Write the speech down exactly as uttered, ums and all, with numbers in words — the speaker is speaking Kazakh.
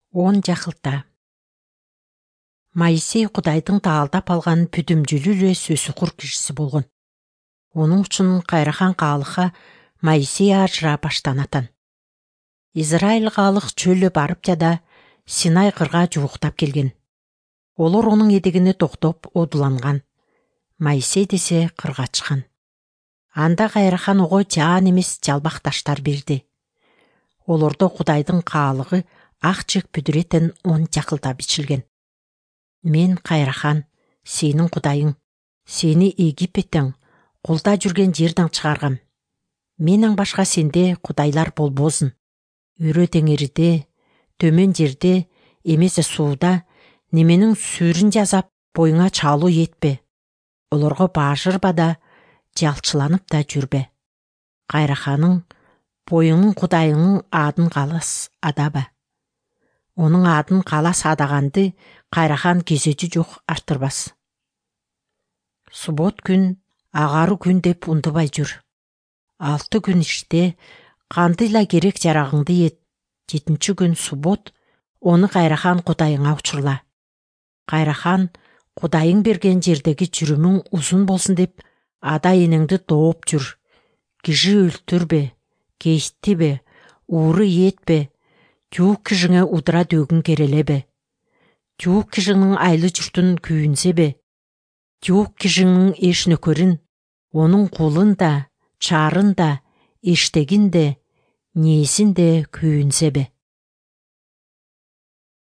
Он жақылта. Моисей Құдайдың таалдап алған бүдімжүлі үле сөсіқұр кішісі болған. Оның үшін қайрахан қалыға Моисей ажыра баштанатын. Израиль қалық чөлі барып жада Синай қырға жуықтап келген. Олар оның едігіні тоқтоп одуланған. Моисей десе қырға чыққан. Анда қайрахан оғы жан емес жалбақ таштар берді. Оларды Құдайдың қалығы ақ жек бүдіретін он жақылта бичілген. Мен қайрахан, сенің Құдайың, сені Египеттің қолда жүрген жердің шығарғам. Менің башқа сенде Құдайлар болбозын. Үрі теңеріде, төмен жерде, емесі сууда, неменің сүрін жазап, бойыңа чалу етпе. Оларға бажырбада, жалчыланып та жүрбе. Қайраханың, бойыңның Құдайыңның адын қалас адабы. Оның адын қалас адағанды қайрахан кезеті жоқ артырбас. Субот күн, ағару күн деп ұндыбай жүр. Алты күн іште қандыйла керек жарағыңды ет. Жетінші күн субот, оны қайрахан Құдайыңа ұшырла. Қайрахан, Құдайың берген жердегі жүрімің ұзын болсын деп, ада еніңді доып жүр. Кижі өлтірбе, кейттебе, уыры етбе, тюк кіжіңе удыра дөгін керелебе. Тюк кіжіңнің айлы жұртын күйінсебе. Тюк кіжіңнің еш нөкөрін, оның қолын да, чарын да, ештегін де, несін де күйінсебе.